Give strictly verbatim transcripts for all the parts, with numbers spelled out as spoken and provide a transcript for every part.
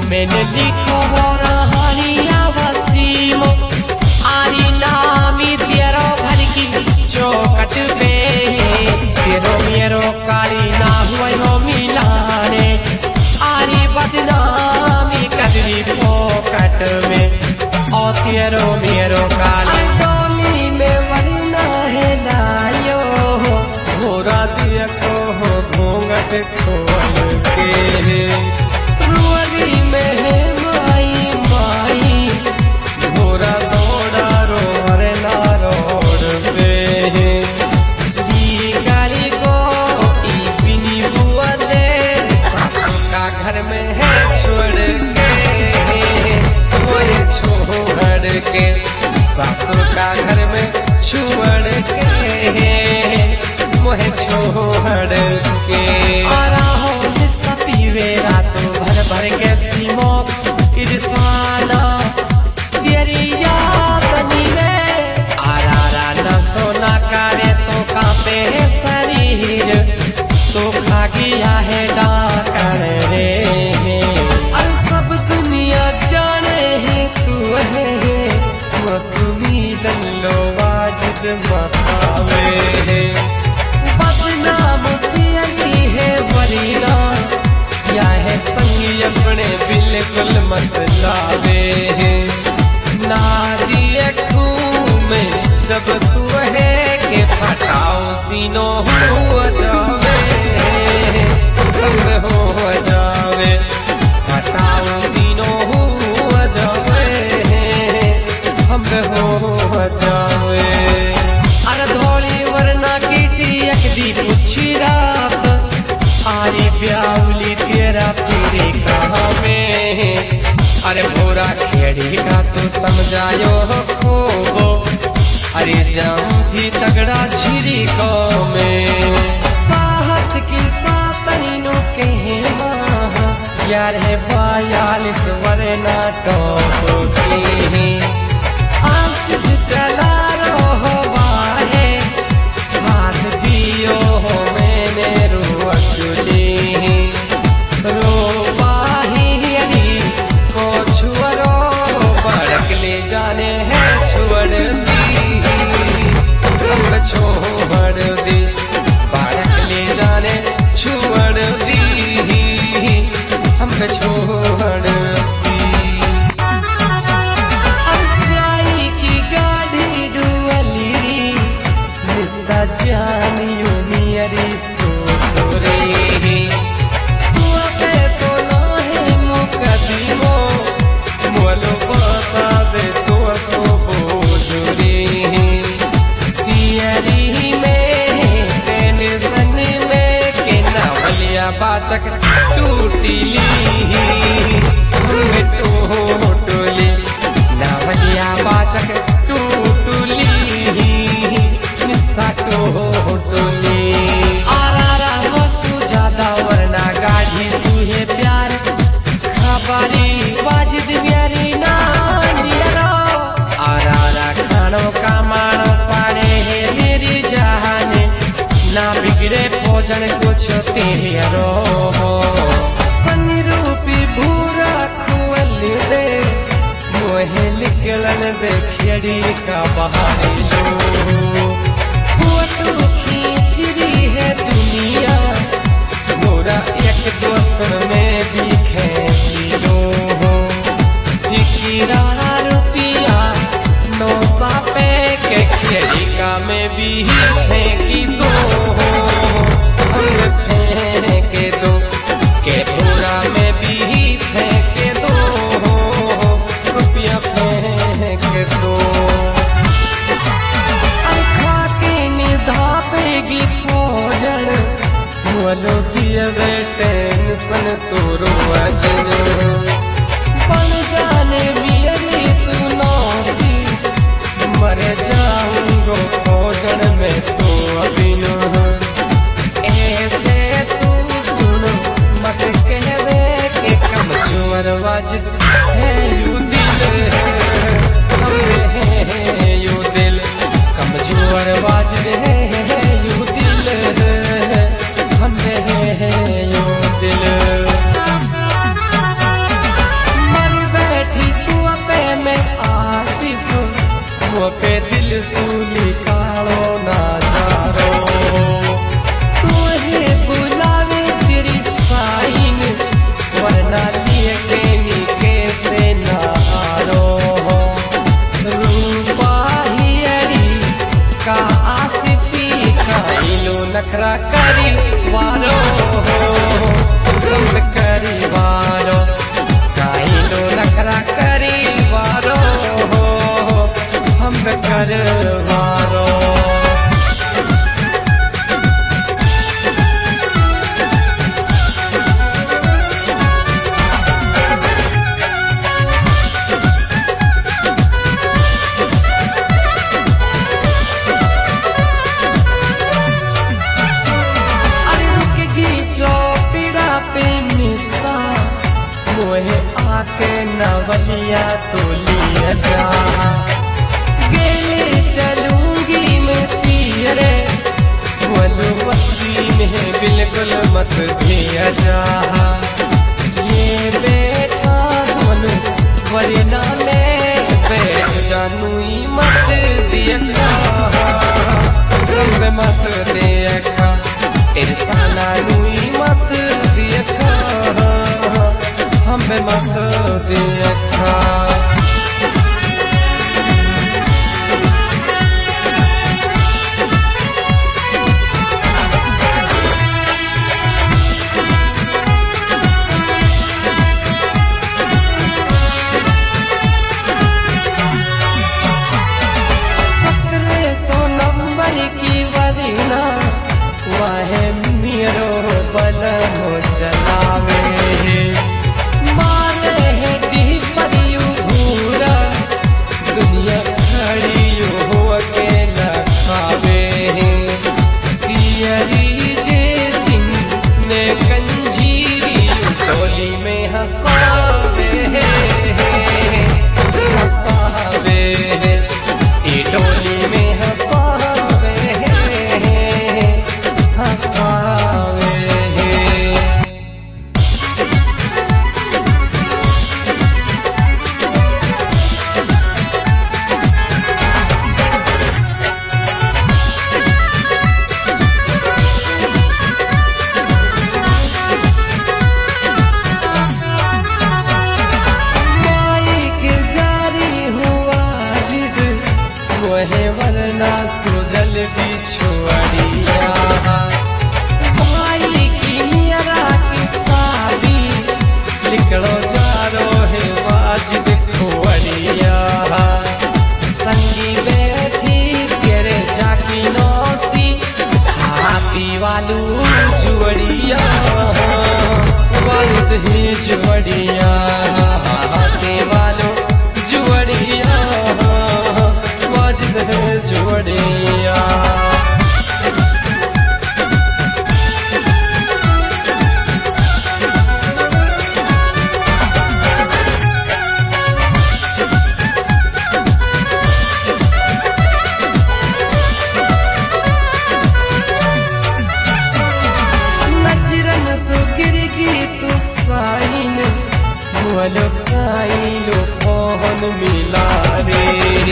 मैंने लिखो रहानिया वसीमो आरी नामी तेरो घर की चौकट पे तेरो मेरो काली ना हुआ हो मिलाने आरी बदनामी कदरी पोकट में और तेरो मेरो काली डोली में वरना है लायो घोड़ा दिया को हो घूंघट खोल के रुअरी में है माई माई घोड़ा दौड़ा रोड ना रोड पे ये गाली को ई बिनी बुआ दे सासू का घर में है छोड़ के मोरे छोड़ के सासू का घर में छोड़ के मोहे छोड़ के आरा हो मिसा पीवे रातों भर भर के सीमो इरसाना तेरी याद नीवे आरा रा न सोना करे तो कांपे शरीर तो खा गया है डाकर रे और सब दुनिया जाने है तू है मौसमी दंडो वाजिद मतावे बदनाम तेरी है वरीना या है संगी अपने बिल्कुल मत लावे नारी खून में जब तू है के फटाओ सीनो हो जावे हो जावे फटाओ सीनो हो जावे हम हो जावे अरे धोली वरना कीटी अकदी पूछी रात आरी ब्यावली तेरा तेरे कहाँ में अरे पूरा खेड़ी का तू समझायो खोबो अरे जम भी तगड़ा झिरी को में साहत की सातनीनो कहे माँ यार है बयालीस वरना टॉप की आंसू चला रहो बाहे हाथ दियो हो मैंने रुअली रो बाही अड़ी को छुअरो बड़क ले जाने हैं छुअर दी हम छोड़ दी बड़क ले जाने छुअर दी हम छोड़ जानियो मेरी सोरे तू पे तो ना है मुकदमो मोलो बता दे तो सो बोझरे तियारी में टेंशन में के नावलिया बाचक टूटीली टोटली नावलिया बाचक टूटली टोली आरा वसु ज्यादा वरना गाढ़ी सुहे प्यार खबारी वाजिद प्यारी नानिया आरा खानो का मानो पाने है मेरी जहाने ना बिगड़े भोजन कुछ तेरो संरूपी भूरा खुअल दे मोहे निकलन दे खेड़ी का बहारी लो फोटो खींचरी है दुनिया मोरा एक दोसर में भी खींच लो फिकिरा रुपिया नौ सापे के खेड़िका में भी फेंकी दो फेंके दो के पूरा में भी फेंके दो रुपया फेंक दो धापेगी भोजन बोलो दिए टेंशन तोरो वजन बन जाने मेरी तू नौसी मर जाऊंगो भोजन में तो अभी न ऐसे तू सुन मत कहवे के कमजोर वाजिद है यू दिल है यू दिल कमजोर वाजिद है यू दिल हम है यू दिल त्रिशूली कालो नजारो तुहे बुलावे तेरी साइन वरना लिए के नीके से नारो रूपा ही अड़ी का आसिती का इलो नखरा करी वारो कम करी वारो का इलो नखरा करी वारो हम कर वारो मोहे आके नवलिया तो लिया जा गेले चलूंगी मैं तीरे बोलो वसी में बिल्कुल मत दिया जा ये बैठा दोनों वरना मैं बैठ जानू ही मत दिया रंग मत देखा इंसाना ही मत दिया हमें मत देखा सत्रह सौ नंबर की वरीना वह मेरो बल हो चलावे दुनिया खड़ी हो अकेला खावे जे सिंह ने कंजीरी टोली में हंसावे हंसावे ई टोली में हंसावे हंसावे वरना सुजल बिछुअरिया भाई की मेरा की शादी लिखड़ो जारो है वाजिद खुअरिया संगी बैठी तेरे जाकी नौसी हाथी वालू जुअरिया वाजिद ही जुअरिया हाथी वालू जुअरिया जुड़िया नजरन सुगिर की तू साइन बोलो काइलो कौन मिला रे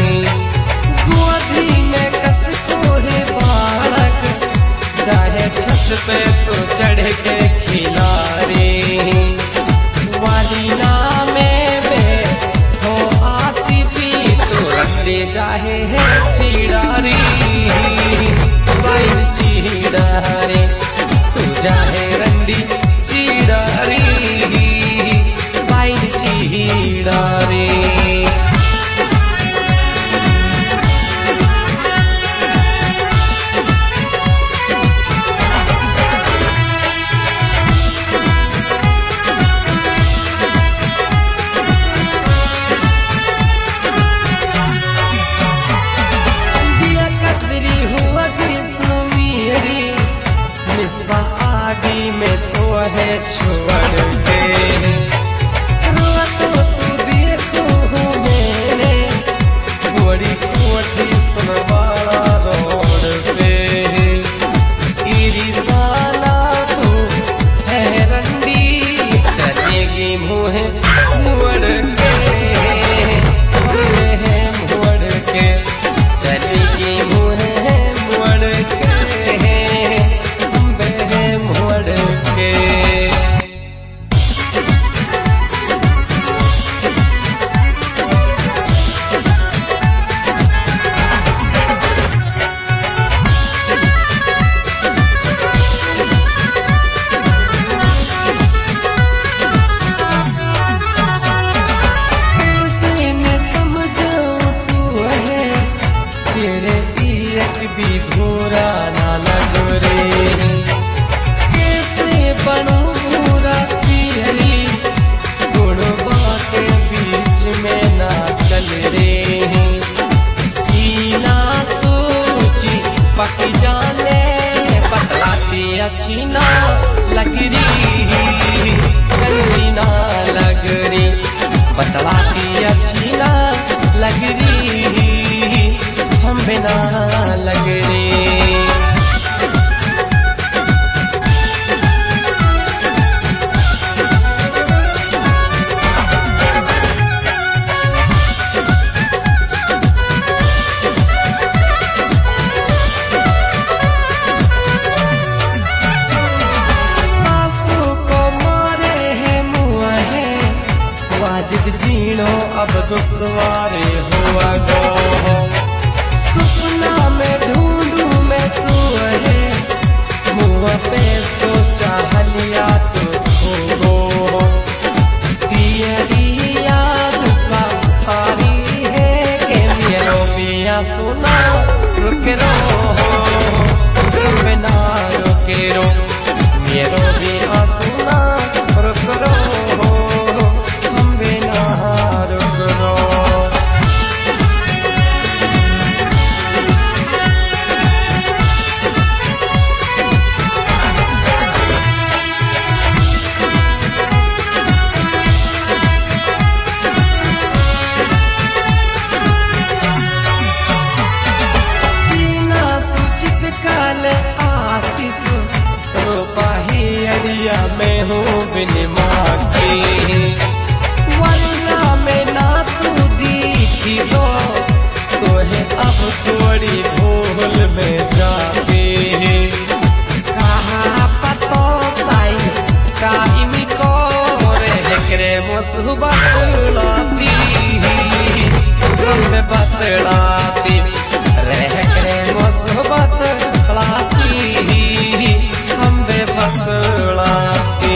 में कस को है बालक चाहे छत पे तो चढ़ के खिला रे वाली में हो आसिफी तो रखते जाहे है चिड़ारी साइन चिड़ारे तू जाहे रंडी चिड़ारी साइन चिड़ारे में ना चल रे सीना सोची पक जाने बतलाती अच्छी ना लग रही गंजी ना लग रही बतलाती अच्छी ना लग रही हम बिना लग रही वाजिद जीनो अब दुश्वारे हुआ गो सपना में ढूंढू मैं तू है मुँह पे सोचा हलिया तो खो गो तेरी याद सफारी है के मेरो बिया सुना रुक रो बिना रुके रो मेरो बिया सुना रुक रो मैं हूँ बिनमा की वरना में ना तू दीखी हो तो है अब थोड़ी भूल में जाके कहा पतो साई काइमी को रह करे मुसबतलाती हम बतलाती रह करे मुसबतलाती हम बतलाती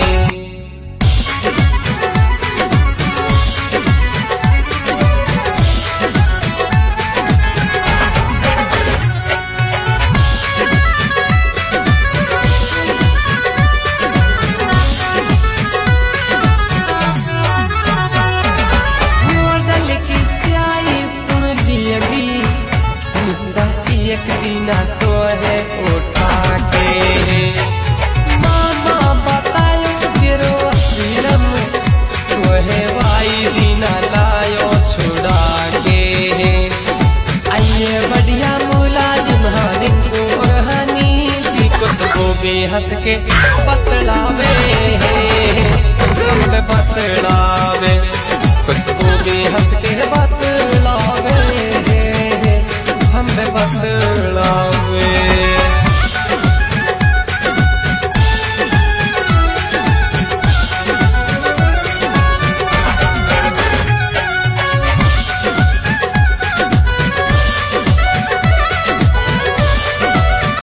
एक दिन तो है उठा के मामा बतायो तेरो फिल्म तो है भाई दिन लायो छुड़ा के आइए बढ़िया मुलाजिम हानि को हनी सी कुतबो भी हंस के बतलावे बतला